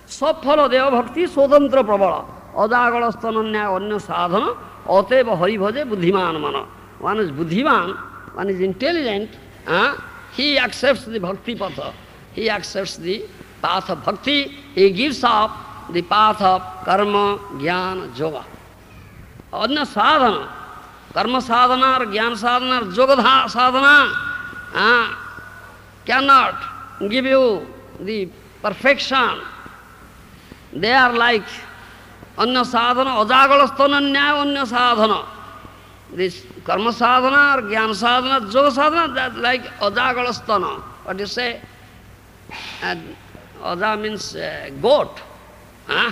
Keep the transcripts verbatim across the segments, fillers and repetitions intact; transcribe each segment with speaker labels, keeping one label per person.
Speaker 1: Safala Deva Bhakti Sotantra Prabala Adagala Stananya Anya Sadhana Ateva Hari Bhaje Buddhiman Mana. One is Buddhiman, one is intelligent, uh, he accepts the Bhakti Patha. He accepts the path of Bhakti, he gives up the path of Karma, Jnana, Yoga. Anya Sadhana, Karma Sadhana, Jnana Sadhana, Yoga Sadhana uh, cannot give you the perfection. They are like Anya Sadhana, Ajagalastananya Anya Sadhana. This Karma Sadhana or Jnana Sadhana, Yoga Sadhana, that's like Ajagalastana. What do you say? And Aja means uh, goat. Huh?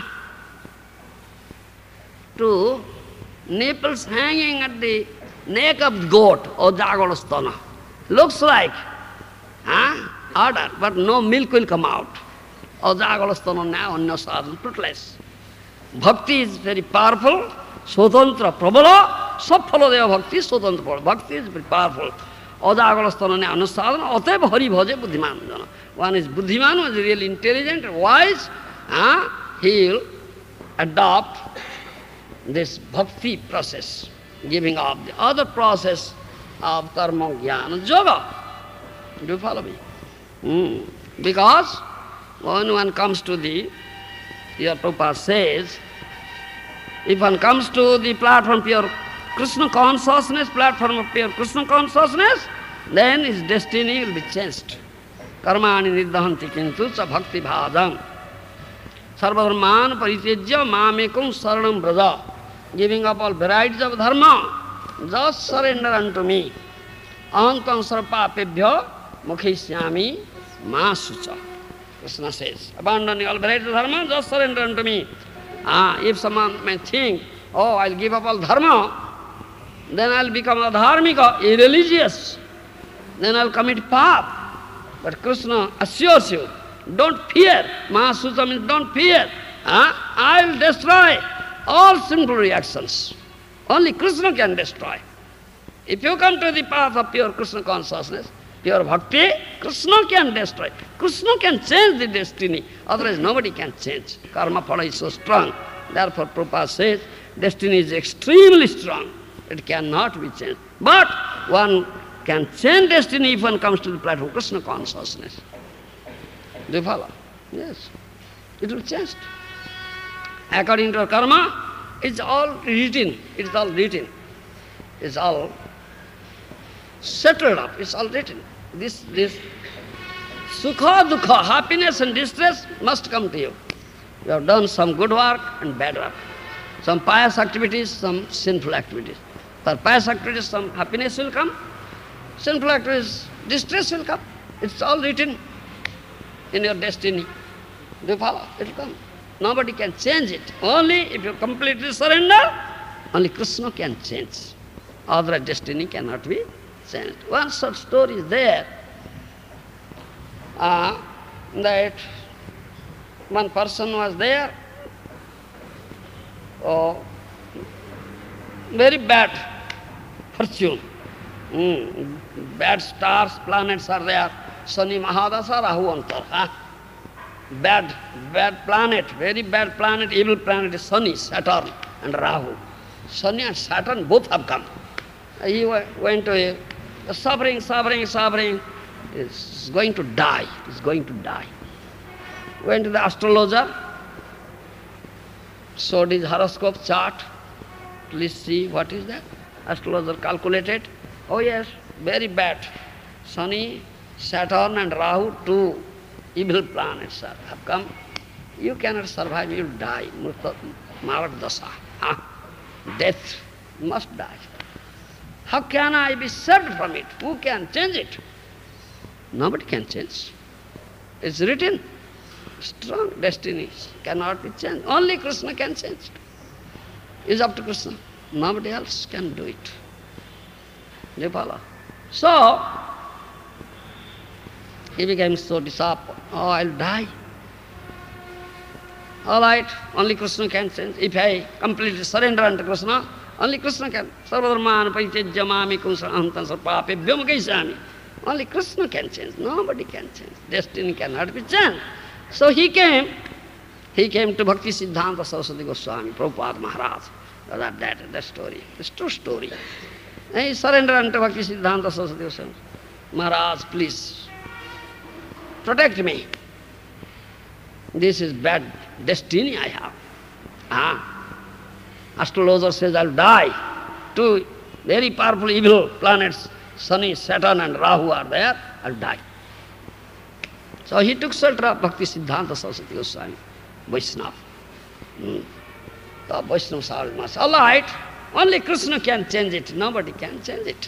Speaker 1: To nipples hanging at the neck of goat, Ajagalastana. Looks like huh? Order, but no milk will come out. Ajagalastana now, Anya Sadhana, fruitless. Bhakti is very powerful, Sotantra Prabala, Safala Deva Bhakti, Sotantra Prabala. Bhakti is very powerful. Ajagalastana now, Anya Sadhana, Ateva Hari Bhaje Buddhiman. One is Buddhiman, one is really intelligent, wise, huh? He will adopt this bhakti process, giving up the other process of karma, jnana, yoga. Do you follow me? Mm. Because when one comes to the, your Prabhupada says, if one comes to the platform of pure Krishna consciousness, platform of pure Krishna consciousness, then his destiny will be changed. Karmani niddahanti kintu sa bhakti bhajam. Sarvadharman paritejya mamekam saranam braja. Giving up all varieties of dharma, just surrender unto me. Ahantam sarpapebhya mukhishyami ma sucha. Krishna says, abandoning all varieties of dharma, just surrender unto me. Ah, if someone may think, oh, I'll give up all dharma, then I'll become adharmika, irreligious. Then I'll commit pap. But Krishna assures you, don't fear. Mahasuta means don't fear. Ah, I'll destroy all sinful reactions. Only Krishna can destroy. If you come to the path of pure Krishna consciousness, pure bhakti, Krishna can destroy. Krishna can change the destiny. Otherwise nobody can change. Karma phala is so strong. Therefore Prabhupada says, destiny is extremely strong. It cannot be changed. But one can change destiny if one comes to the platform of Krishna consciousness. Do you follow? Yes. It will change. According to our karma, it's all written. It's all written. It's all settled up. It's all written. This, this sukha, dukha, happiness and distress must come to you. You have done some good work and bad work. Some pious activities, some sinful activities. For pious activities, some happiness will come. Sinful activities, distress will come. It's all written in your destiny. Do you follow? It will come. Nobody can change it. Only if you completely surrender, only Krishna can change. Other destiny cannot be changed. One such story is there, uh, that one person was there, oh, very bad fortune. Mm. Bad stars, planets are there. Shani Mahadasa, Rahu Antar. Huh? Bad, bad planet, very bad planet, evil planet is Shani, Saturn and Rahu. Shani and Saturn both have come. He went to a suffering, suffering, suffering. He's going to die. He's going to die. Went to the astrologer, showed his horoscope chart. Please see what is that. Astrologer calculated. Oh yes, very bad. Shani, Saturn and Rahu, two evil planets are, have come. You cannot survive, you will die. Marat dasa. Huh? Death, you must die. How can I be saved from it? Who can change it? Nobody can change. It's written. Strong destiny cannot be changed. Only Krishna can change it. It's up to Krishna. Nobody else can do it. Do you follow? So, he became so disappointed. Oh, I'll die. All right, only Krishna can change. If I completely surrender unto Krishna, only Krishna can. Sarvadharman paritejyamami kunsahantam sarpapebhyam kaisami. Only Krishna can change. Nobody can change. Destiny cannot be changed. So he came he came to Bhakti Siddhanta Saraswati Goswami, Prabhupada Maharaj. That, that, that story. It's true story. And he surrendered unto Bhakti Siddhanta Saraswati Goswami. Maharaj, please, protect me. This is bad destiny I have. Ah. Astrologer says I'll die. Two very powerful evil planets, Sunny, Saturn and Rahu are there, I'll die. So he took shelter of Bhakti Siddhanta Saraswati Goswami, Vaishnava. Hmm. The Vaishnavas are much. All right, only Krishna can change it, nobody can change it.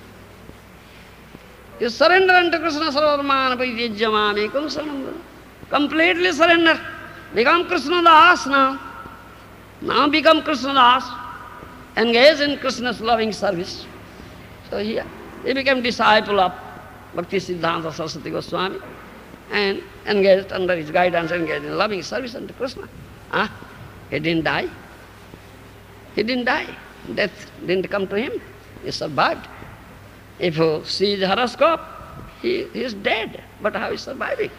Speaker 1: You surrender unto Krishna, sarvarmana parijyamami kumsananda. Completely surrender. Become Krishna Das now. Now become Krishna Das. Engage in Krishna's loving service. So he, he became disciple of Bhakti Siddhanta Saraswati Goswami and engaged under his guidance, engaged in loving service unto Krishna. Huh? He didn't die. He didn't die. Death didn't come to him. He survived. If you see his horoscope, he, he is dead. But how is surviving?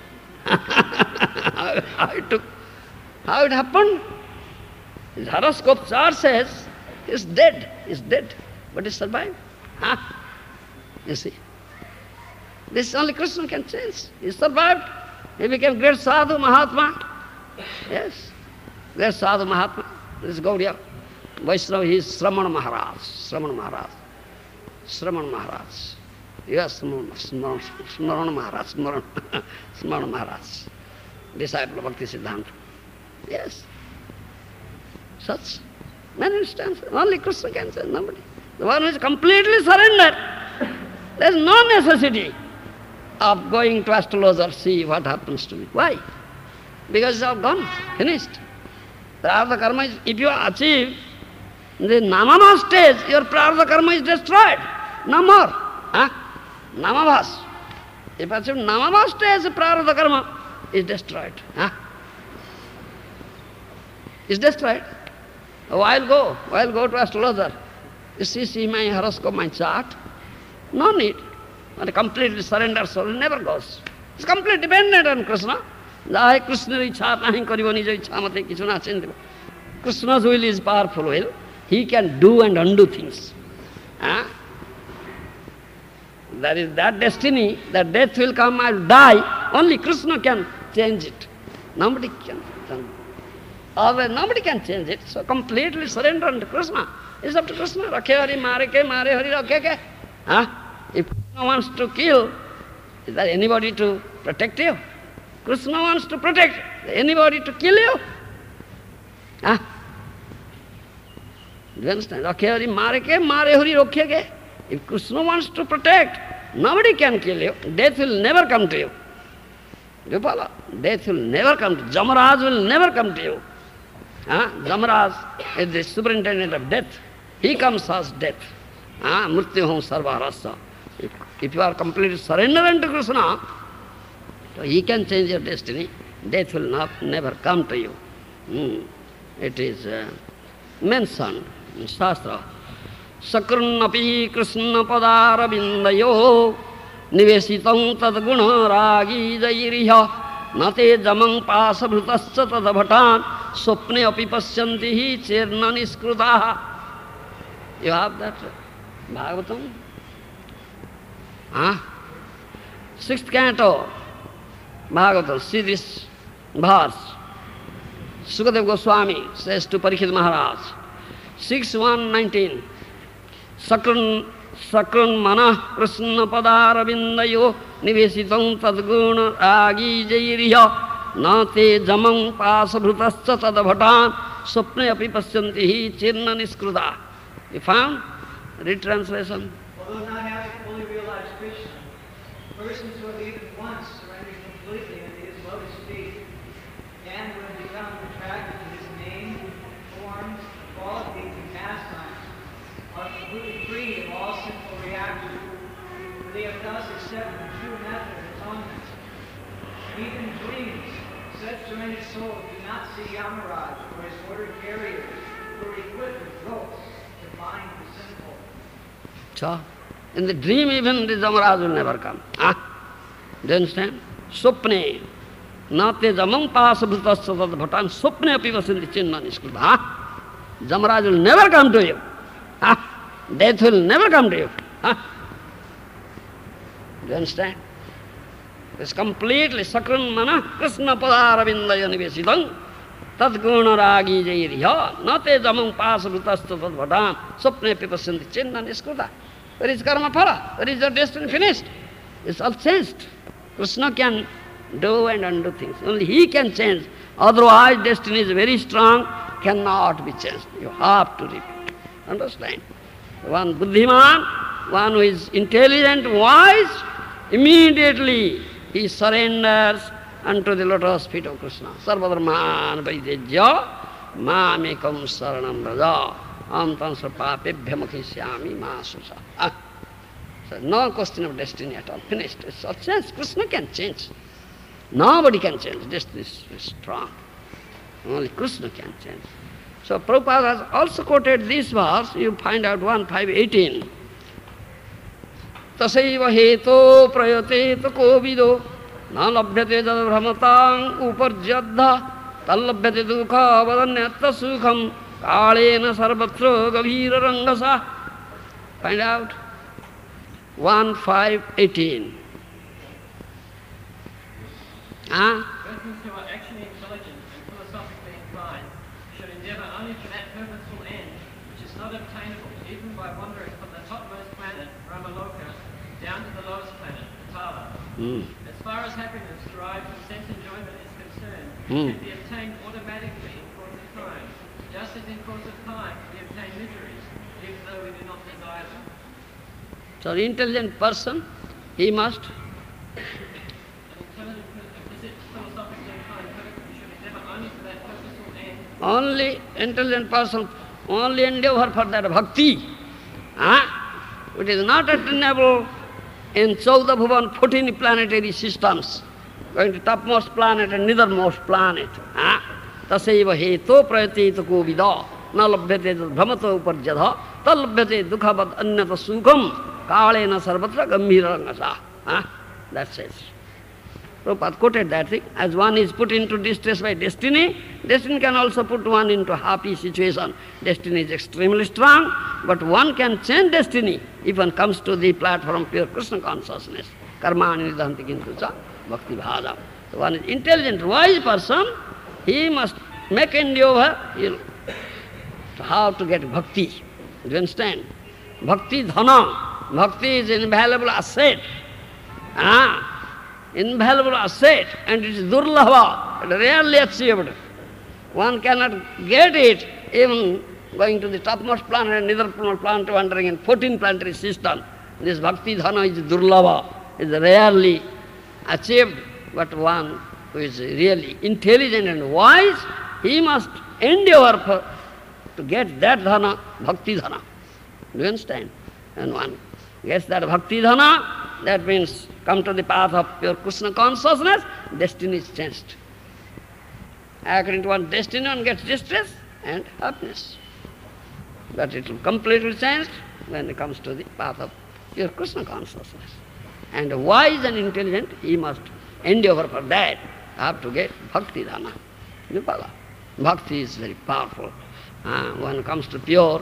Speaker 1: how, how, it took, how it happened? His horoscope chart says he is dead. He is dead. But he survived. Huh? You see? This only Krishna can change. He survived. He became great sadhu, Mahatma. Yes. Great sadhu, Mahatma. This is Gaudiya. Vaishnava, he is Sramana Maharaj. Sramana Maharaj. Sramana Maharaj. Yes, Smarana Maharaj. Smarana Maharaj. Disciple of Bhakti Siddhanta. Yes. Such many instances. Only Krishna can change, nobody. The one who is completely surrendered, there is no necessity of going to astrologer, see what happens to me. Why? Because it's all gone, finished. Prarabdha karma is, if you achieve the namama stage, your prarabdha karma is destroyed. No more. Huh? Namavas. If you achieve namama stage, prarabdha karma is destroyed. Huh? Is destroyed. While go, while go to astrologer. You see, see my horoscope, my chart. No need. When a completely surrendered soul never goes. It's completely dependent on Krishna. Jai Krishna ichha nahi karibo nijo ichha mate kichu na change. Krishna's will is powerful will. He can do and undo things. Huh? That is that destiny, that death will come, I'll die. Only Krishna can change it. Nobody can. Otherwise, nobody can change it. So completely surrender unto Krishna. It's up to Krishna. Rakhe hari, mare ke, mare hari, rakhe ke. Huh? If Krishna wants to kill, is there anybody to protect you? Krishna wants to protect. Is there anybody to kill you? Huh? Do you understand? Rakhe hari, mare ke, mare hari, rakhe ke. If Krishna wants to protect, nobody can kill you. Death will never come to you. Do you follow? Death will never come to you. Jamaraj will never come to you. Huh? Jamaraj is the superintendent of death. He comes as death. Huh? Mrityuham sarva rasa. If, if you are completely surrendered unto Krishna, so he can change your destiny. Death will not never come to you. Hmm. It is uh, mentioned in Shastra. Sakrunapi Krishna padara bindayo nivesitam tad guna ragi jairiha nate jamang pasabhutasya tadabhatan swapne api pasyantihi cherna niskrudaha. You have that Bhagavatam? Huh? Sixth canto, Bhagavatam, see this verse. Sukadeva Goswami says to Parikshit Maharaj, six one nineteen, Sakrun Sakrun Mana Krishna Padara Bindayo Nivesitam Tadguna Ragi Jairiya Nate Jamang Pasabhutasya Tadabhatan Swapne Api Pasyantihi Chirna Niskruda. You found? Read translation.
Speaker 2: Although not having fully realized Krishna, persons who have even once surrendered completely into his lotus feet, and who have become attracted to his name, forms, qualities, and pastimes, are completely free of all sinful reaction. For they have thus accepted the true method of atonement. Even in dreams, such surrendered souls do not see Yamaraj or his ordered carriers who are equipped with ropes to bind the sinful.
Speaker 1: So, in the dream even the Jamaraj will never come. Huh? Do you understand? Swapne. Nate jamam pasabhutasya tad bhatan swapne api vasanti chinna niskruta. Huh? Jamaraj will never come to you. Huh? Death will never come to you. Huh? Do you understand? It's completely sakran mana krishna padarabindaya nivesidam tad guna ragi jairiya nate jamam pasabhutasya tad bhatan swapne api vasanti chinna niskruta. Where is karma phala? Where is your destiny finished? It's all changed. Krishna can do and undo things. Only he can change. Otherwise, destiny is very strong, cannot be changed. You have to repeat. Understand? One buddhiman, one who is intelligent, wise, immediately he surrenders unto the lotus feet of Krishna. Sarvadharman vaidejya mamekam saranam raja am tansar papebhya makhishyami masusa. Ah. So no question of destiny at all. Finished. It's all changed. Krishna can change. Nobody can change. Destiny is strong. Only Krishna can change. So Prabhupada has also quoted this verse. You find out one five eighteen. Tasaiva heto prayate kovido na labhyate jad brahmatang uparjadha tallabhyate dukha vadanyata sukham kalena sarvatra gavira rangasa. Find out. one five eighteen. Huh?
Speaker 3: Persons who are actually intelligent and philosophically inclined should endeavour only for that purposeful end, which is not obtainable even by wandering from the topmost planet, Brahmaloka, down to the lowest planet, Patala.
Speaker 1: Mm.
Speaker 3: As far as happiness derived from sense enjoyment is concerned,
Speaker 1: Mm.
Speaker 3: it can be obtained automatically in course of time, just as in course of time we obtain miseries, even though we do not desire them.
Speaker 1: So the intelligent person, he must only intelligent person only endeavor for that bhakti. Huh? It is not attainable in Chauda Bhuvan, fourteen planetary systems, going to topmost planet and nethermost planet. Huh? Tasaiva heto prayateta kovida na labhyate brahmato uparjadha talabhyate dukhavad anyata sukham kalena sarvatra gambhira rangasa. Huh? That's it. Prabhupada quoted that thing. As one is put into distress by destiny, destiny can also put one into happy situation. Destiny is extremely strong, but one can change destiny if one comes to the platform of pure Krishna consciousness. Karmani nidhanti kintu cha bhakti bhada. So one is intelligent, wise person, he must make endeavor how to get bhakti. Do you understand? Bhakti dhana. Bhakti is an invaluable asset. Ah. Invaluable asset, and it is durlabha, rarely achieved. One cannot get it even going to the topmost planet and nethermost planet, wandering in fourteen planetary system. This bhakti dhana is durlabha, is rarely achieved, but one who is really intelligent and wise, he must endeavor for, to get that dhana, bhakti dhana. Do you understand? And one gets that bhakti dhana, that means come to the path of pure Krishna consciousness, destiny is changed. According to one destiny, one gets distress and happiness. But it will completely change when it comes to the path of pure Krishna consciousness. And wise and intelligent, he must endeavor for that, have to get bhakti dhana. Vipala. Bhakti is very powerful. Uh, when it comes to pure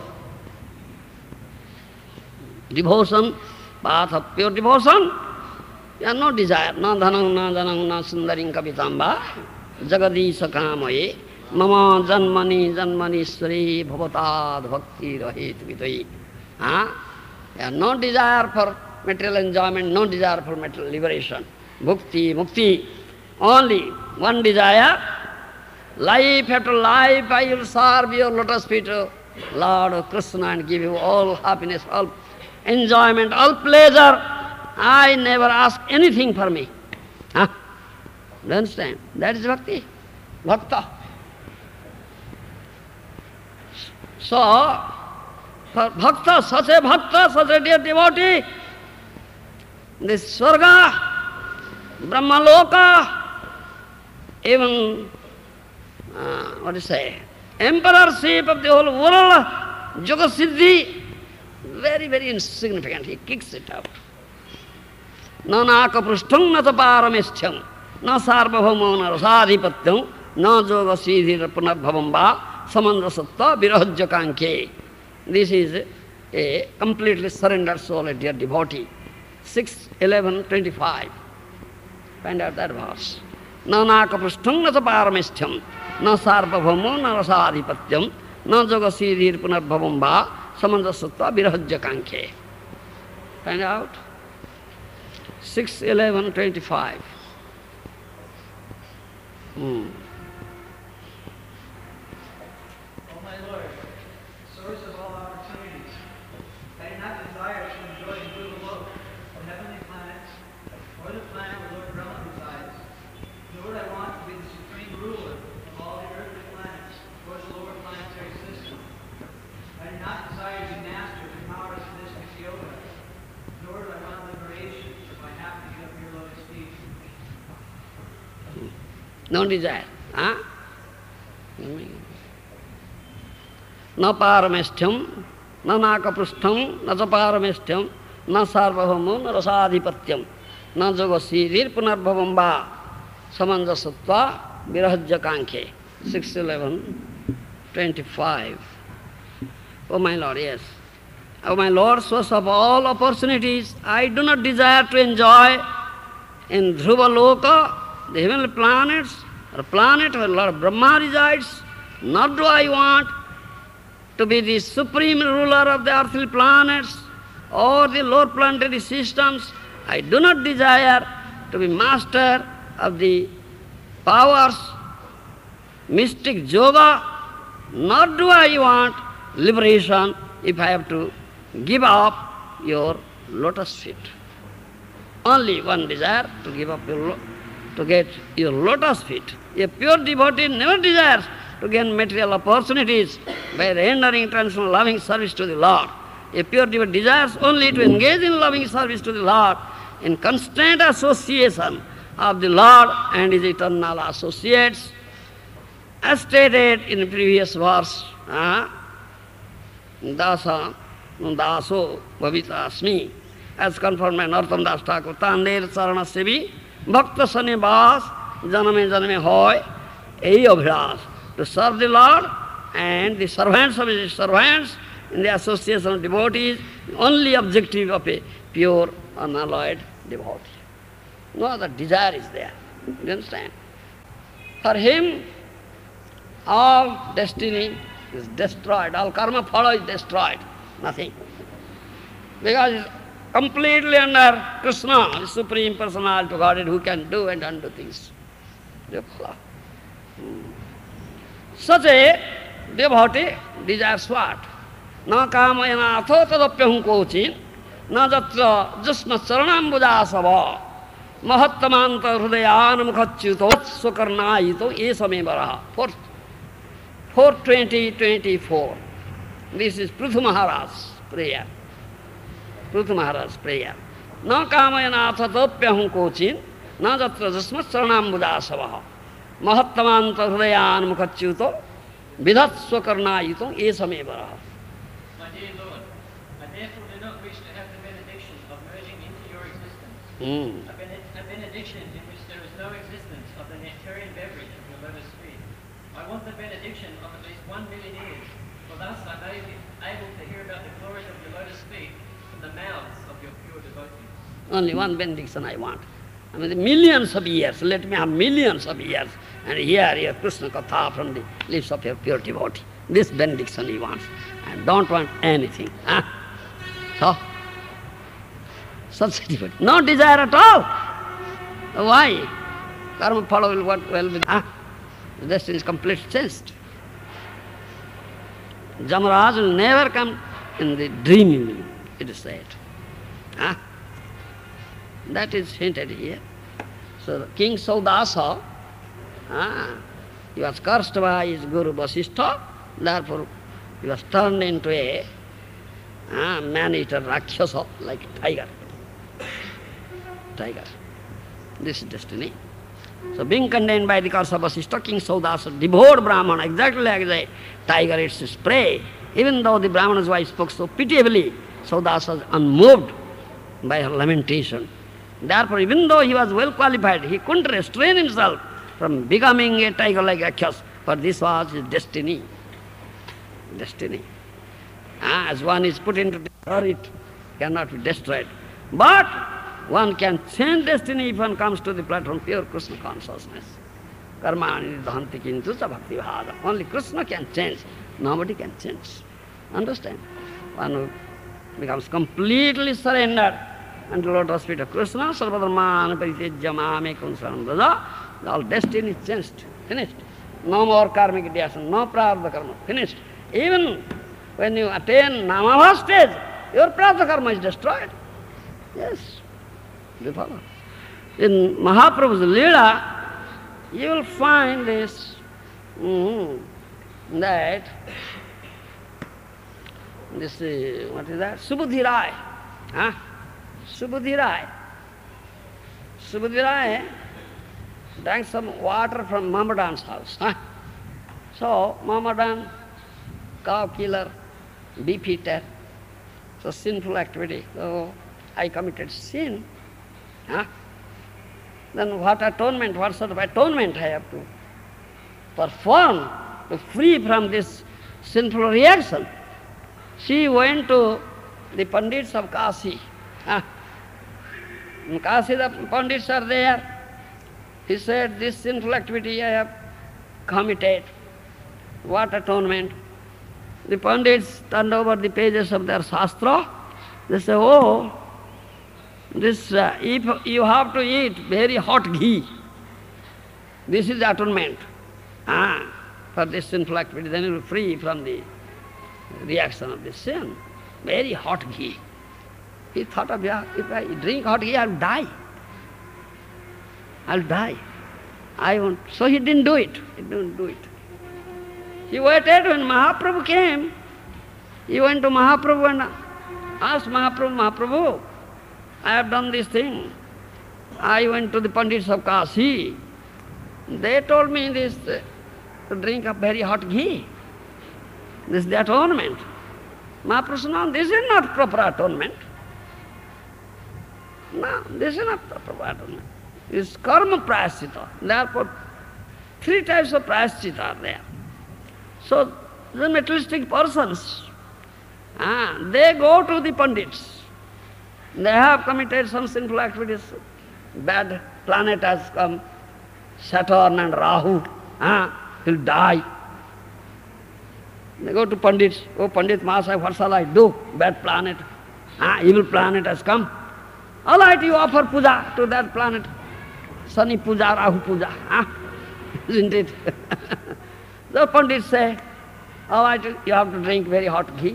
Speaker 1: devotion, path of pure devotion, you have no desire, na dhanam, na dhanam, na sundarim kapitamba, jagadisha kamaye, mama janmani janmani swari bhavatad bhakti rahit vidai. You have no desire for material enjoyment, no desire for material liberation. Bhukti, mukti, only one desire, life after life I will serve your lotus feet, Lord Krishna, and give you all happiness, all enjoyment, all pleasure. I never ask anything for me. Huh? Do you understand? That is bhakti. Bhakta. So, for bhakta, such a bhakta, such a dear devotee, this Swarga, Brahmaloka, even, uh, what do you say, emperorship of the whole world, Jogasiddhi, very, very insignificant. He kicks it out. Nanaka prustham nata paramestham na sarvabhauma na rasadhipatyam, na yoga siddhir punarbhavam va, samandrasattva virahajya kankhe. This is a completely surrendered soul, a dear devotee. six, eleven, twenty-five. Find out that verse. Na nakapristham na paramestham, na sarvabhauma na rasadhipatyam, na yoga siddhir punarbhavam va, samandrasattva virahajya kankhe. Find out. six, eleven, twenty-five. Hmm.
Speaker 2: O my Lord, source of all opportunities, I do not desire to enjoy Bhuloka, the heavenly planets, or the planet where Lord Brahma resides, nor do I want to be the supreme ruler of all the earthly planets or the lower planetary system. I do not desire to be master of the powers of mystic yoga, nor do I want liberation if I have to give up your lotus feet.
Speaker 1: No desire. Huh? Na paramestham, na nakapristham, na paramestham, na sarvabhauma, na rasadhipatyam, na yoga siddhir punarbhavam va, samandrasattva virahajya kankhe. six, eleven, twenty-five. Oh my Lord, yes. Oh my Lord, source of all opportunities, I do not desire to enjoy in Dhruva Loka, the heavenly planets, or planet where Lord Brahma resides, nor do I want to be the supreme ruler of the earthly planets or the lower planetary systems. I do not desire to be master of the powers, mystic yoga, nor do I want liberation if I have to give up your lotus feet. Only one desire, to give up your, to get your lotus feet. A pure devotee never desires to gain material opportunities by rendering traditional loving service to the Lord. A pure devotee desires only to engage in loving service to the Lord in constant association of the Lord and His eternal associates. As stated in the previous verse, uh, Dasa, Daso, Bhavita Asmi, as confirmed by Narottam Das Thakur, Tander Sarana Sevi, Bhakta Sane Bas, Janame Janame Hoy, Ei Abhilas, to serve the Lord and the servants of His servants in the association of devotees, the only objective of a pure, unalloyed devotee. No other desire is there. You understand? For him, all destiny is destroyed, all karma phala is destroyed, nothing. Because it's completely under Krishna, the Supreme Personality of Godhead, who can do and undo things. Such a devotee desires what? Na kamayana atho tadapyahum kochin, na jatra jasma charanambudasava, mahattamanta hrudayanam khachuto swakarnayito esame varaha. Fourth. four twenty twenty-four. This is Prithu Maharaj's prayer. Prithu Maharaj's prayer. Na kamayana athatopyahum kochin, na jatra jasmat saranambudasavaha, mahattamanta hrudayanam khachuto vidhat swakarnayito esame varaha.
Speaker 3: My dear Lord, I therefore do not wish to have the benediction of merging into your existence,
Speaker 1: Mm.
Speaker 3: a, bene- a benediction in which there is no existence of the nectarian beverage of your lotus feet. I want the benediction of at least one million years, for thus I may be able to hear about the glories of your lotus feet from the mouths of your pure devotees.
Speaker 1: Only one benediction I want. I mean, the millions of years, let me have millions of years, and hear your Krishna Katha from the lips of your pure devotee. This benediction he wants, and don't want anything. Huh? So, such a devotee. No desire at all. Why? Karma phala will work well with, huh? The destiny is completely changed. Jamaraj will never come in the dream, it is said. Huh? That is hinted here. So King Saudasa, ah, he was cursed by his Guru Vasishtha, therefore he was turned into a ah, man-eater Rakshasa, like a tiger. Tiger. This is destiny. So being condemned by the curse of Vasishtha, King Saudasa devoured Brahmana exactly like the tiger eats its prey. Even though the Brahmana's wife spoke so pitiably, Saudasa was unmoved by her lamentation. Therefore, even though he was well qualified, he couldn't restrain himself from becoming a tiger like Akhyas, for this was his destiny. Destiny. Ah, as one is put into desire, it cannot be destroyed. But one can change destiny if one comes to the platform of pure Krishna consciousness. Karmani nidhanti kintu cha bhakti bhada. Only Krishna can change. Nobody can change. Understand? One who becomes completely surrendered unto the lotus feet of Krishna, sarvadharmana paritejya mamekam saranam braja, all destiny is changed. Finished. No more karmic reaction, no prarabdha karma. Finished. Even when you attain namabha stage, your prarabdha karma is destroyed. Yes. Do you follow? In Mahaprabhu's Leela, you will find this, mm, that, this, uh, what is that? Subudhi Rai. Huh? Subudhi Rai. Subudhi Rai drank some water from Mohammedan's house. Huh? So, Mohammedan, cow killer, beef eater, so sinful activity. So, I committed sin. Huh? Then what atonement, what sort of atonement I have to perform to free from this sinful reaction? She went to the Pandits of Kasi. Huh? In Kasi the Pandits are there. He said, this sinful activity I have committed. What atonement? The Pandits turned over the pages of their Shastra. They say, oh, this, uh, if you have to eat very hot ghee, this is atonement ah, for this sinful activity, then you will be free from the reaction of the sin. Very hot ghee. He thought of, yeah, if I drink hot ghee, I'll die. I'll die. I won't. So he didn't do it. He didn't do it. He waited when Mahaprabhu came. He went to Mahaprabhu and asked Mahaprabhu, Mahaprabhu, I have done this thing. I went to the Pandits of Kasi. They told me this, uh, to drink a very hot ghee. This is the atonement. Mahaprabhu said, no, this is not proper atonement. No, this is not proper atonement. It's karma prayaschitta. Therefore, three types of prayaschitta are there. So, the materialistic persons, ah, they go to the Pandits. They have committed some sinful activities. Bad planet has come, Saturn and Rahu, ah, will die. They go to Pandits. Oh, Pandit Mahasaya, what shall I do? Bad planet, ah, evil planet has come. All right, you offer puja to that planet. Sunny puja, Rahu puja, ah, isn't it? The Pandits say, all right, you have to drink very hot ghee.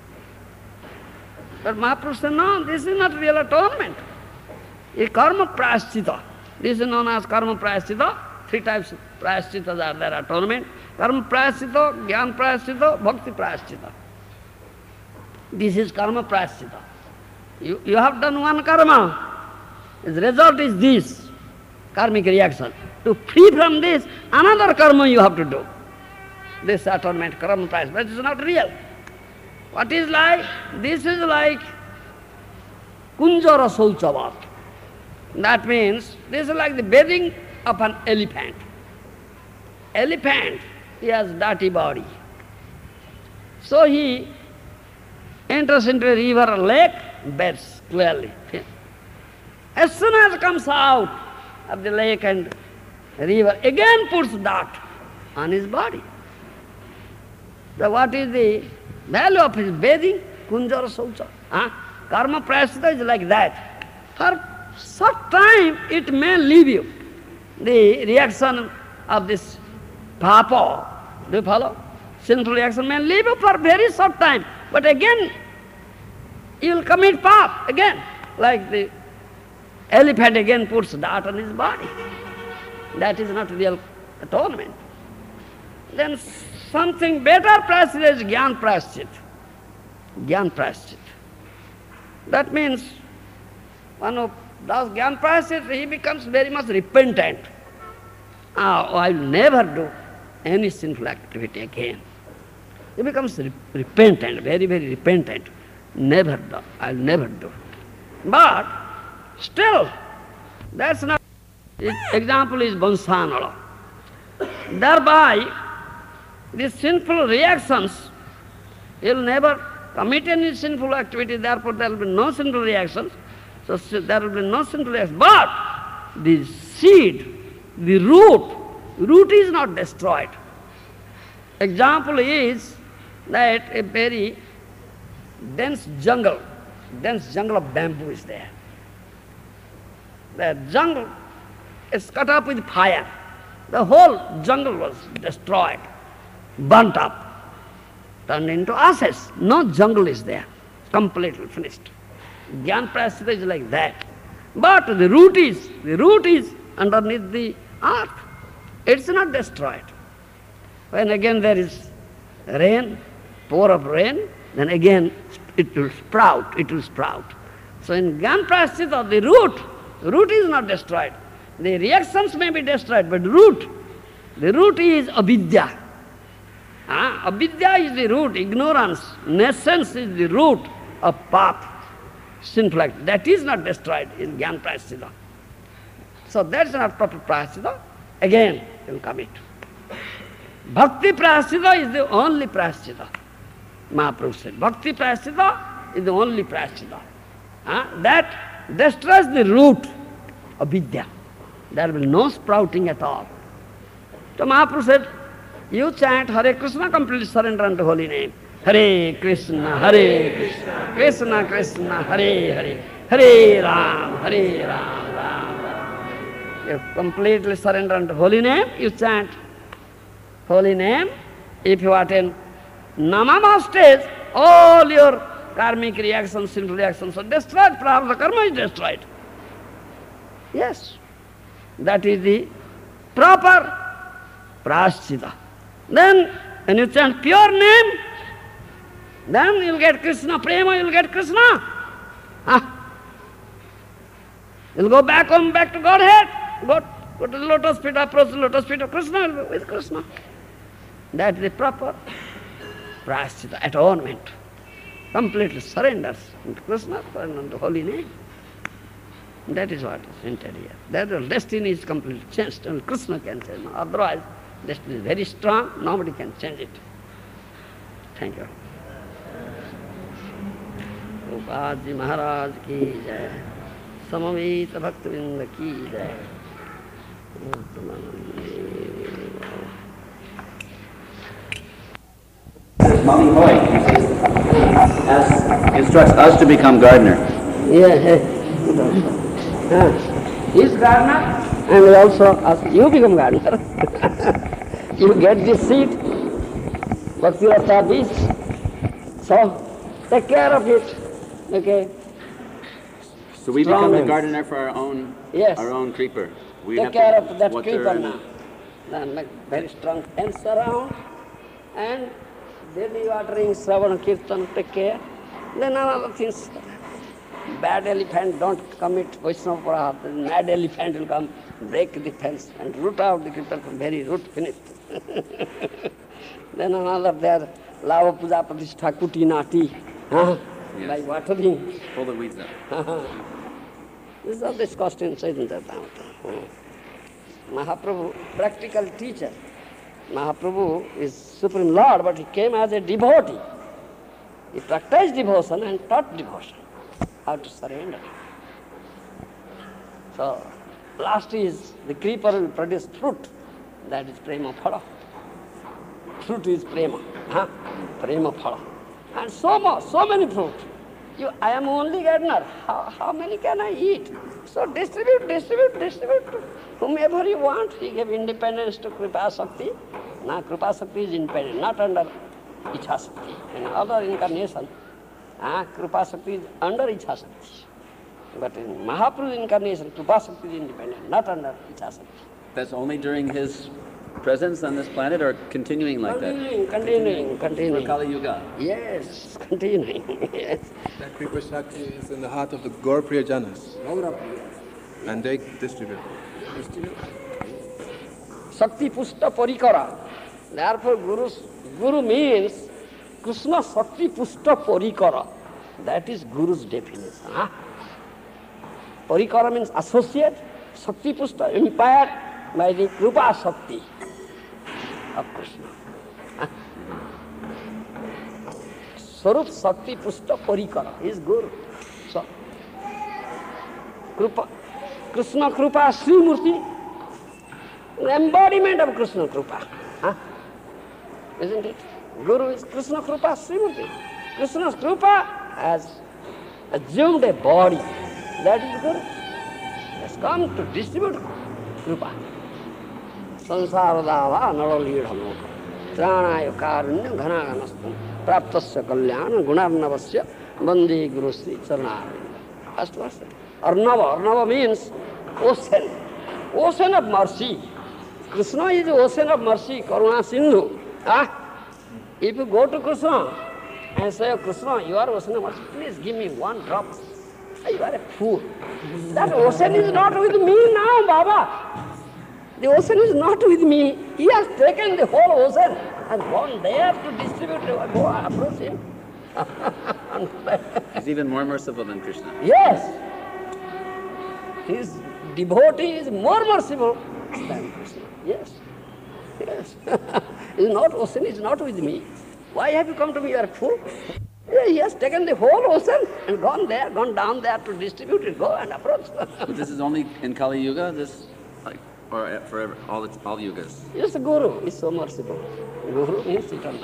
Speaker 1: But Mahaprabhu said, no, this is not real atonement. It's karma prayaschitta. This is known as karma prayaschitta. Three types of prayaschitas are there, atonement. Karma prayaschitta, jnana prayaschitta, bhakti prayaschitta. This is karma prayaschitta. You, you have done one karma. The result is this, karmic reaction. To free from this, another karma you have to do. This atonement, karma prayaschitta, but it is not real. What is like? This is like kunjara sauchavat. That means this is like the bathing of an elephant. Elephant, he has dirty body. So he enters into a river or lake, bathes clearly. As soon as comes out of the lake and river, again puts dirt on his body. So what is the value of his bathing? Kunjara saucha. Huh? Karma prayaschitta is like that. For short time it may leave you. The reaction of this papa, do you follow? Sinful reaction may leave you for very short time. But again, you will commit pap again. Like the elephant again puts dirt on his body. That is not real atonement. Then something better prayaschitta is jnana prayaschitta. Jnana prayaschitta. That means one who does jnana prayaschitta, he becomes very much repentant. Oh, I will never do any sinful activity again. He becomes re repentant, very, very repentant. Never do, I will never do. But still, That's not. Example is Vansanala. Thereby, these sinful reactions, you'll never commit any sinful activity, therefore there will be no sinful reactions. So there will be no sinful reactions. But the seed, the root, root is not destroyed. Example is that a very dense jungle, dense jungle of bamboo is there. The jungle is cut up with fire. The whole jungle was destroyed, burnt up, turned into ashes. No jungle is there, completely finished. Jnana Prayasthita is like that. But the root is, the root is underneath the earth. It's not destroyed. When again there is rain, pour of rain, then again it will sprout, it will sprout. So in Jnana Prayasthita, the root, root is not destroyed. The reactions may be destroyed, but root, the root is avidya. Ah, avidya is the root, ignorance, nescience is the root of path, sinful act. That is not destroyed in Jnana Prayasthita. So that's not proper Prayasthita. Again, you will commit. Bhakti Prayasthita is the only Prayasthita. Mahaprabhu said, Bhakti Prayasthita is the only Prayasthita. Ah, that destroys the root of vidya. There will be no sprouting at all. So Mahaprabhu said, you chant Hare Krishna, completely surrender unto holy name. Hare Krishna, Hare Krishna, Krishna Krishna, Hare Hare, Hare Ram, Hare Ram, Ram Ram. You completely surrender unto holy name, you chant holy name. If you attain Namama stage, all your karmic reactions, sinful reactions are destroyed, prarabdha karma is destroyed. Yes, that is the proper prayasthita. Then, when you chant pure name, then you'll get Krishna prema, you'll get Krishna. Ah. You'll go back home, back to Godhead. Go, go to the lotus feet, approach the lotus feet of Krishna, you'll be with Krishna. That is the proper prayasthita, atonement. Completely surrenders to Krishna, surrender to holy name. That is what is entered here. That the destiny is completely changed, and Krishna can change. No, otherwise, destiny is very strong, nobody can change it. Thank you. Prabhupada Ji Maharaj ki jai. Samaveta Bhaktivinoda ki jai.
Speaker 4: Mami Hoy asks, instructs us to become gardener.
Speaker 1: Yeah. Uh, he's gardener, and we also ask you become gardener. You get this seed, what you have this, so take care of it. Okay.
Speaker 4: So we
Speaker 1: Strong
Speaker 4: become the
Speaker 1: hands.
Speaker 4: gardener for our own,
Speaker 1: Yes.
Speaker 4: our own creeper. We
Speaker 1: Take
Speaker 4: have
Speaker 1: care
Speaker 4: to
Speaker 1: of that
Speaker 4: water
Speaker 1: creeper
Speaker 4: and-
Speaker 1: now. Then make very strong fence around, and daily watering, Shravana, Kirtan, take care. Then another things. Bad elephant don't commit Vaishnava Parahata. The mad elephant will come, break the fence and root out the creeper from very root, finished. Then another there, Lava Puja Pratishtha Kuti Nati, huh?
Speaker 4: Yes.
Speaker 1: By watering.
Speaker 4: Pull the weeds out.
Speaker 1: These are discussed in Chaitanya Charitamrita. Mahaprabhu, practical teacher. Mahaprabhu is Supreme Lord, but he came as a devotee. He practiced devotion and taught devotion, how to surrender. So, last is the creeper will produce fruit. That is prema phala. Fruit is prema. Huh? Prema phala. And so much, so many fruit. You, I am only gardener. How, how many can I eat? So distribute, distribute, distribute to whomever you want. He gave independence to Kripa Shakti. Now Kripa Shakti is independent, not under Ichha Shakti. In other incarnation, ah, Kripa Shakti is under Ichha Shakti. But in Mahaprabhu's incarnation, Kripa Shakti is independent, not under Ichha Shakti.
Speaker 4: That's only during his presence on this planet, or continuing like that?
Speaker 1: Continuing, continuing, continuing.
Speaker 4: For Kali Yuga.
Speaker 1: Yes, continuing. Yes.
Speaker 5: That Kripa Shakti is in the heart of the Gaurapriya Janas, and they distribute.
Speaker 1: Shakti Pushta Parikara. Therefore, Guru's, Guru means Krishna Shakti Pushta Parikara. That is Guru's definition. Huh? Parikara means associate, Shakti Pushta, impaired by the Krupa Shakti of Krishna. Swarup Shakti Pushta Parikara, his Guru. So, Krupa, Krishna Krupa Sri Murti, the embodiment of Krishna Krupa. Huh? Isn't it? Guru is Krishna Krupa Sri Murti. Krishna's Krupa has assumed a body. That is Guru. Has come to distribute Krupa. Sansaradava Naralidhamo Tranaya Karunya Ghanaganastu Praptasya Kalyana Gunarnavasya Bande Guru Sri Charanarinda. First verse. Arnava. Arnava means ocean. Ocean of mercy. Krishna is the ocean of mercy, Karuna Sindhu. Ah? If you go to Krishna and say, oh, Krishna, you are ocean of mercy, please give me one drop. You are a fool. That ocean is not with me now, Baba. The ocean is not with me. He has taken the whole ocean and gone there to distribute it. Go approach him.
Speaker 4: He's even more merciful than Krishna.
Speaker 1: Yes. His devotee is more merciful than Krishna. Yes. Yes. It's not ocean is not with me. Why have you come to me? You are a fool. Yeah, he has taken the whole ocean and gone there, gone down there to distribute it. Go and approach.
Speaker 4: But this is only in Kali Yuga, this, like, or forever, all the, all yugas.
Speaker 1: Yes, the Guru is so merciful. Guru means eternal.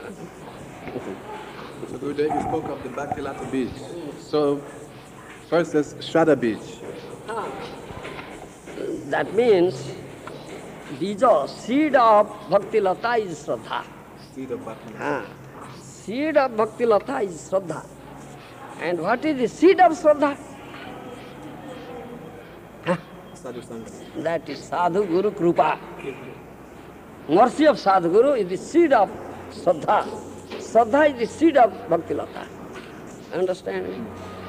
Speaker 5: So Gurudev, you spoke of the Bhaktilata beach. So first there's Shraddha beach.
Speaker 1: Ah. That means Bija, seed of Bhakti Lata is Shraddha.
Speaker 5: Seed of Bhakti.
Speaker 1: Ah. Seed of Bhakti Lata is Shraddha. And what is the seed of Shraddha?
Speaker 5: Sadhu Sangha.
Speaker 1: That is Sadhu Guru Krupa. Mercy of Sadhu Guru is the seed of Shraddha. Shraddha is the seed of Bhakti Lata. Understand me?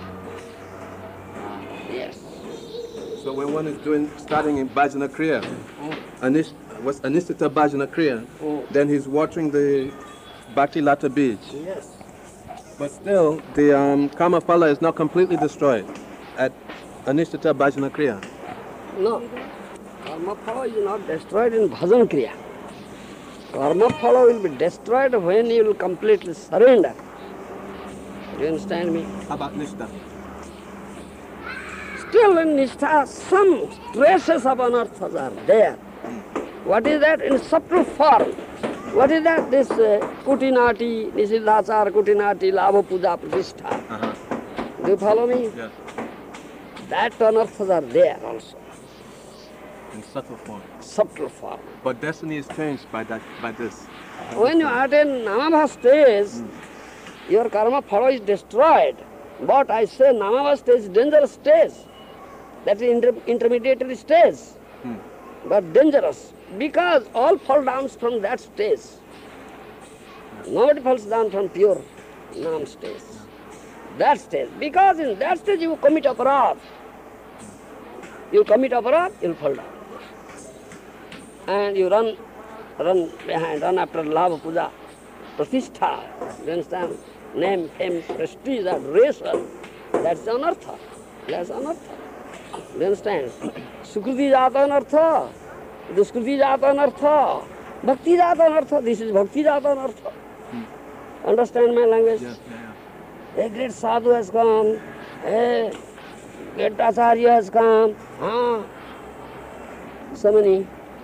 Speaker 1: Yes.
Speaker 5: So when one is doing, starting in Bhajana Kriya, Anish, what's Anishtita Bhajana Kriya,
Speaker 1: Oh.
Speaker 5: then he's watering the Bhakti Lata beach.
Speaker 1: Yes.
Speaker 5: But still, the um, Kama Phala is not completely destroyed at Anishtita Bhajana Kriya.
Speaker 1: No. Karma phala is not destroyed in bhajan kriya. Karma phala will be destroyed when you will completely surrender. Do you understand me?
Speaker 5: How about Nishtha?
Speaker 1: Still in Nishtha, some traces of anarthas are there. What is that in subtle form? What is that? This uh, Kutinati, Nisiddhachar, Kutinati, Labha Puja, Pratishtha.
Speaker 5: Uh-huh.
Speaker 1: Do you follow me?
Speaker 5: Yes.
Speaker 1: That anarthas are there also.
Speaker 5: In subtle form.
Speaker 1: Subtle form.
Speaker 5: But destiny is changed by that, by this.
Speaker 1: When you attain Namabha stage, your karma phala is destroyed. But I say Namabha stage is dangerous stage. That is inter intermediary stage.
Speaker 5: Hmm.
Speaker 1: But dangerous. Because all fall down from that stage. Nobody falls down from pure Nam stage. That stage. Because in that stage you commit aparadh. You commit aparadh, you will fall down. And you run, run behind, run after Labha Puja, Pratishtha, you understand? Name, fame, prestige, adoration. That's anartha. That's anartha. You understand? Sukriti jata anartha, Duskriti jata anartha, Bhakti jata anartha. This is Bhakti jata anartha. Understand my language?
Speaker 5: Yes, yeah,
Speaker 1: A great sadhu has come, a great acharya has come. Ah. So many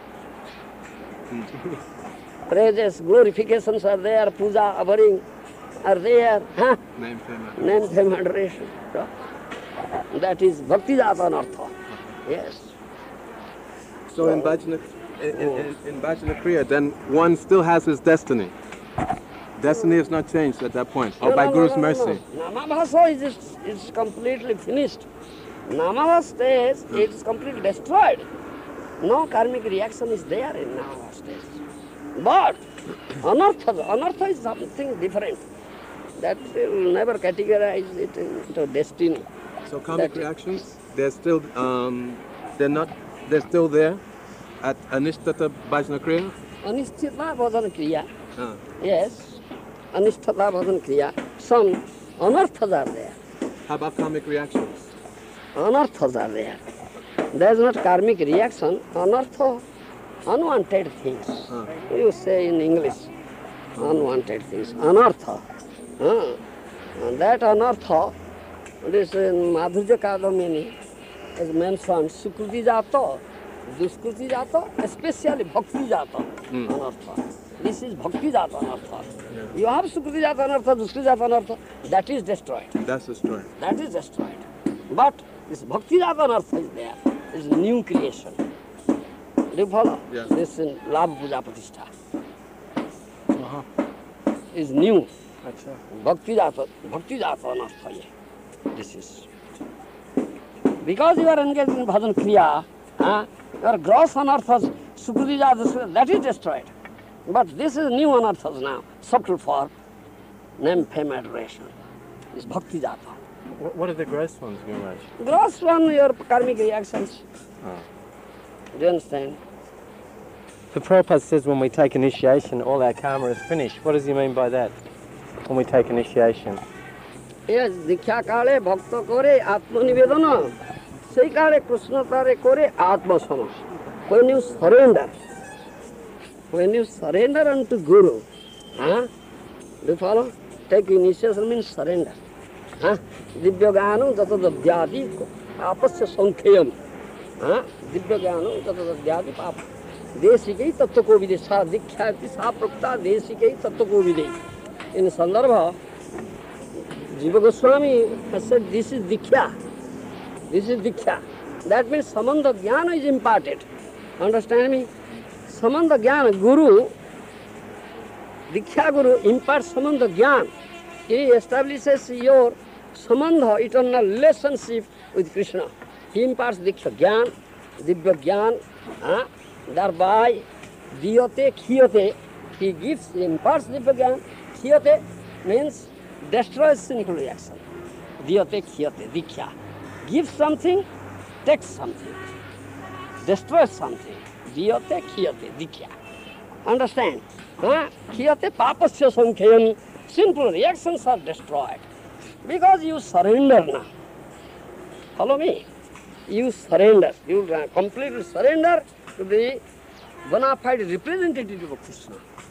Speaker 1: praises, glorifications are there, puja, offering are there. Huh?
Speaker 5: yeah. Name, fame, and-
Speaker 1: Name, fame, adoration. So, that is Bhakti Jata Anartha. Yes.
Speaker 5: So in Bhajana, in, in, in Bhajana Kriya, then one still has his destiny. Destiny is not changed at that point, or
Speaker 1: No,
Speaker 5: by
Speaker 1: no,
Speaker 5: Guru's
Speaker 1: no, no,
Speaker 5: mercy.
Speaker 1: No. Namabhasa is, is, is completely finished. Namabha stage, it is completely destroyed. No karmic reaction is there in Namabha stage. But anartha, anartha is something different. That will never categorize it into destiny.
Speaker 5: So karmic
Speaker 1: That-
Speaker 5: reactions, they're still, um, they're not, they're still there at Anishtata Bhajana Kriya.
Speaker 1: Anisthita bhajan kriya.
Speaker 5: Uh,
Speaker 1: Yes. Anisthata bhajan kriya. Some anarthas are there.
Speaker 5: how about karmic reactions?
Speaker 1: Anarthas are there. There is not karmic reaction, anartha, unwanted things.
Speaker 5: Ah.
Speaker 1: You say in English, unwanted things, anartha. Ah. And that anartha, this in Madhurya Kadamini is mentioned, Sukruti Jata, Duskruti Jata, especially Bhakti Jata, anartha. This is Bhakti Jata anartha. You have Sukruti Jata anartha, Duskruti Jata anartha, that is destroyed.
Speaker 5: That's destroyed.
Speaker 1: That is destroyed. But this Bhakti Jata anartha is there. It's a new creation. Do you follow?
Speaker 5: Yes.
Speaker 1: This in Labh Puja Pratishtha
Speaker 5: Uh-huh.
Speaker 1: is new.
Speaker 5: Acha.
Speaker 1: Bhakti Jata, Bhakti Jata anartha ye. This is. Because you are engaged in bhajan kriya, huh, your gross anarthas, Sukruti Jata, that is destroyed. But this is new anarthas now, subtle form, name, fame, adoration. It's Bhakti Jata.
Speaker 5: What, what are the gross ones, Maharaj?
Speaker 1: Gross one, your karmic reactions.
Speaker 5: Ah.
Speaker 1: Do you understand?
Speaker 6: The Prabhupada says when we take initiation, all our karma is finished. What does he mean by that? When we take initiation?
Speaker 1: Yes, Diksha Kale Bhakta Kore Atma Nivedana. Say Kale Krishna Tare Kore Atma Sama. When you surrender, when you surrender unto Guru, huh? Do you follow? Take initiation means surrender. Huh? Divya Gyanam Jata Dadyadi Apasya Sankhayam. Huh? Divya Gyanam Jata Dadyadi Papa. Desikai Tattva Ko Vide Sa Dikhyati Sa Prakta Desikai Tattva Ko Vide. In Sandarbha, Jiva Goswami has said this is Diksha. This is Diksha. That means Samandha Jnana is imparted. Understand me? Samandha Jnana, Guru, Diksha Guru imparts Samandha Jnana. He establishes your Samandha, eternal relationship with Krishna. He imparts Diksha Jnana, Divya Jnana, huh? Thereby, Diyate, Khiyate, he gives, he imparts Divya Jnana. Khiyate means destroys sinful reaction. Diyate, Khiyate, Diksha. Gives something, takes something. Destroys something. Diyate, Khiyate, Diksha. Understand? Huh? Khiyate, Papasya Sankhayam. Simple reactions are destroyed. Because you surrender now. Follow me? You surrender. You completely surrender to the bona fide representative of Krishna.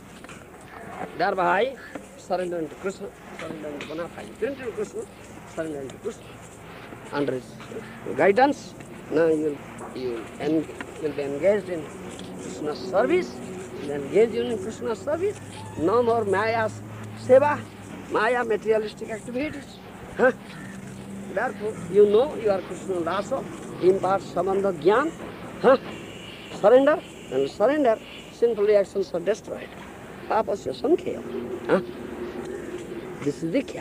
Speaker 1: Thereby, surrender to Krishna, surrender to bona fide representative of Krishna, surrender to Krishna. Under his guidance, now you will you en- will be engaged in Krishna's service, then engage in Krishna's service. No more Maya's seva, Maya materialistic activities. Huh? Therefore, you know you are Krishna Dasa, impart Samandha Jnana. Huh? Surrender, and surrender, sinful reactions are destroyed. Papasya Sankhya. Huh? This is Diksha.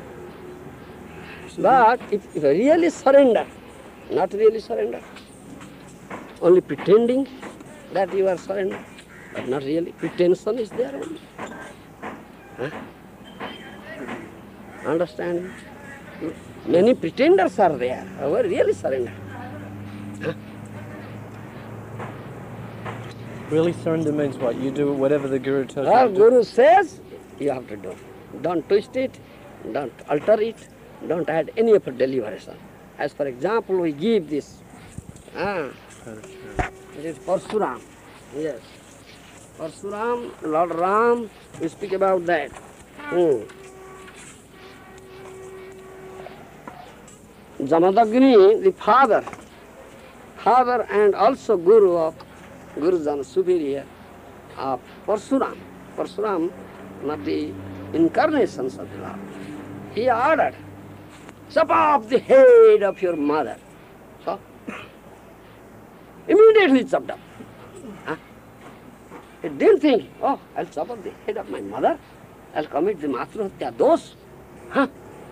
Speaker 1: But if, if you really surrender, not really surrender, only pretending that you are surrendered, but not really, pretension is there only. Huh? Understand? Many pretenders are there, who are really surrendered. Huh?
Speaker 6: Really surrender means what? You do whatever the Guru tells you
Speaker 1: Our
Speaker 6: to do.
Speaker 1: Guru says, you have to do. Don't twist it, don't alter it, don't add any of deliberation. As for example, we give this. Ah, this is Parsuram. Yes. Parsuram, Lord Ram, we speak about that. Hmm. Jamadagni, the father, father and also Guru of Gurujana, superior of Parsuram. Parsuram, not the incarnations of the Lord. He ordered, chop off the head of your mother. So, immediately chopped off. Huh? He didn't think, oh, I'll chop off the head of my mother, I'll commit the Matruhatya dosh. Huh?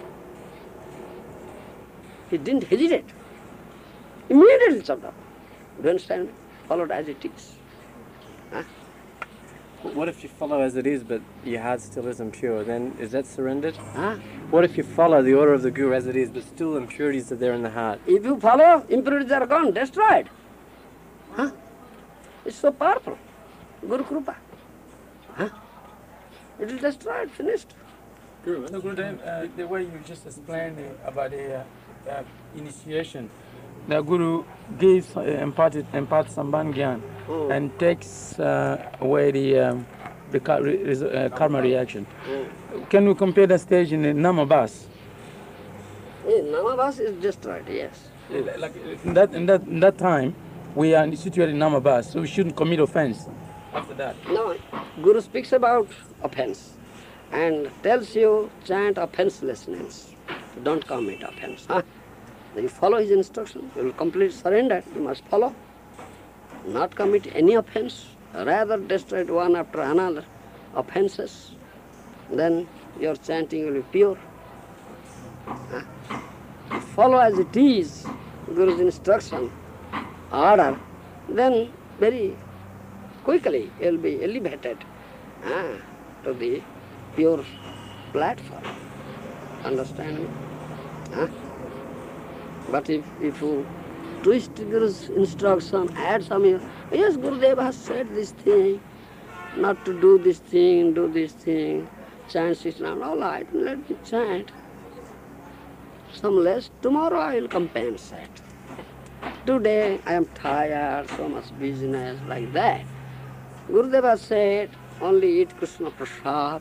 Speaker 1: He didn't hesitate. Immediately chopped off. Do you understand? Followed as it is. Huh?
Speaker 6: What if you follow as it is, but your heart still isn't pure? Then is that surrendered?
Speaker 1: Huh?
Speaker 6: What if you follow the order of the Guru as it is, but still impurities are there in the heart?
Speaker 1: If you follow, impurities are gone, destroyed. Huh? It's so powerful. Guru Krupa. Huh? It is destroyed, finished.
Speaker 7: So Gurudev, uh, the way you just explained uh, about the uh, uh, initiation, the Guru gives, uh, imparted, imparts Samban Gyan
Speaker 1: Mm.
Speaker 7: and takes uh, away the, um, the ka- re- res- uh, karma reaction. Can we compare the stage in the Namabas?
Speaker 1: Eh, none of us is just right, yes.
Speaker 7: Like in that, in that, in that time, we are situated in Namabas, so we shouldn't commit offense after that.
Speaker 1: No, Guru speaks about offense and tells you chant offenselessness. Don't commit offense. Huh? You follow his instruction, you will complete surrender, you must follow. Not commit any offense, rather destroy one after another offenses, then your chanting will be pure. Huh? Follow as it is Guru's instruction, order, then very quickly you will be elevated ah, to the pure platform. Understand me? Huh? But if, if you twist Guru's instruction, add some, yes, Gurudev has said this thing, not to do this thing, do this thing, chant Islam, all right, let me chant. Some less, tomorrow I will compensate. Today I am tired, so much business, like that. Gurudeva said, only eat Krishna Prasad.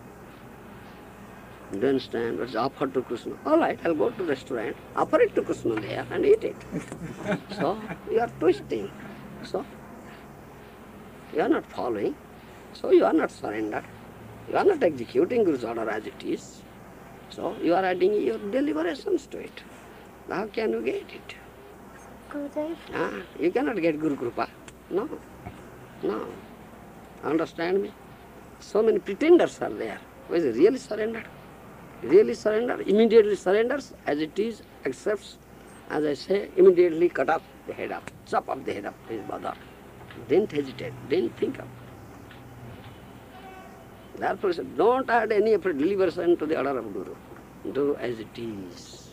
Speaker 1: Do you understand? It's offered to Krishna. All right, I'll go to restaurant, offer it to Krishna there and eat it. So, you are twisting. So, you are not following. So, you are not surrendered. You are not executing Guru's order as it is. So, you are adding your deliberations to it. How can you get it?
Speaker 8: Gurudev?
Speaker 1: Ah, you cannot get Guru Kripa. No. No. Understand me? So many pretenders are there. Who is really surrendered? Really surrender, immediately surrenders as it is, accepts, as I say, immediately cut off the head up, chop off the head of his mother. Didn't hesitate, didn't think of. Therefore, he said, don't add any of your deliberation to the order of Guru. Do as it is.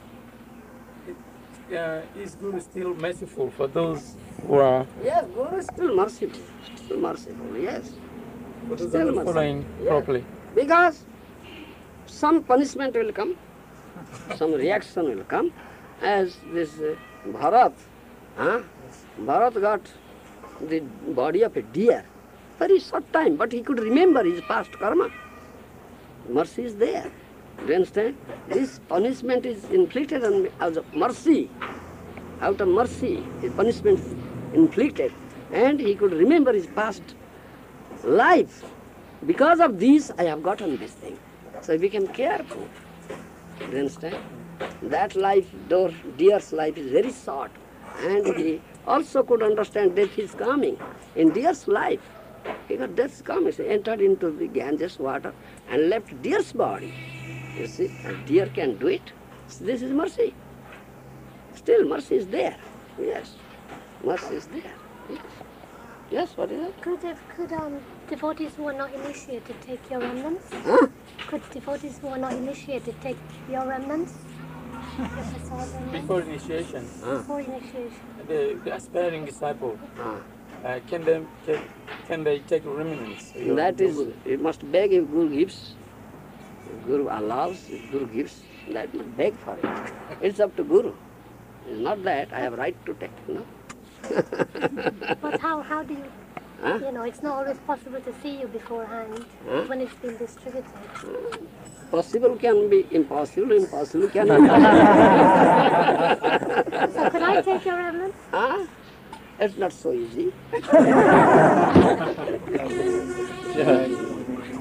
Speaker 7: Uh, is Guru still merciful for those who are
Speaker 1: Yes, Guru is still merciful, still merciful, yes.
Speaker 7: who
Speaker 1: Still
Speaker 7: are
Speaker 1: merciful.
Speaker 7: following
Speaker 1: Yes.
Speaker 7: properly?
Speaker 1: Because some punishment will come, some reaction will come, as this uh, Bharat, huh? Bharat got the body of a deer, very short time, but he could remember his past karma. Mercy is there. Do you understand? This punishment is inflicted on me as a mercy. Out of mercy, his punishment is inflicted, and he could remember his past life. Because of this, I have gotten this thing. So he became careful. Do you understand? That life, though deer's life is very short, and he also could understand death is coming. In deer's life, he got death coming. So he entered into the Ganges water and left deer's body. You see, a deer can do it. So this is mercy. Still, mercy is there. Yes, mercy is there. Yes, yes what is it?
Speaker 8: Gurudev, could um, devotees who are not initiated take your remnants?
Speaker 1: Huh?
Speaker 8: Could devotees who are not initiated take your remnants? Your prasad remnants?
Speaker 7: Before initiation,
Speaker 8: Before initiation.
Speaker 7: the, the aspiring disciple,
Speaker 1: Ah.
Speaker 7: uh, can they can, can they take remnants? Your-
Speaker 1: That
Speaker 7: your
Speaker 1: is,
Speaker 7: Guru?
Speaker 1: you must beg if Guru gives. If Guru allows, if Guru gives, that must beg for it. It's up to Guru. It's not that I have right to take, no.
Speaker 8: But how, how do you,
Speaker 1: Huh?
Speaker 8: you know, it's not always possible to see you beforehand
Speaker 1: Huh?
Speaker 8: when it's been distributed.
Speaker 1: Possible can be impossible, impossible can be
Speaker 8: So could I take your remnants?
Speaker 1: Huh? It's not so easy.
Speaker 7: Yeah.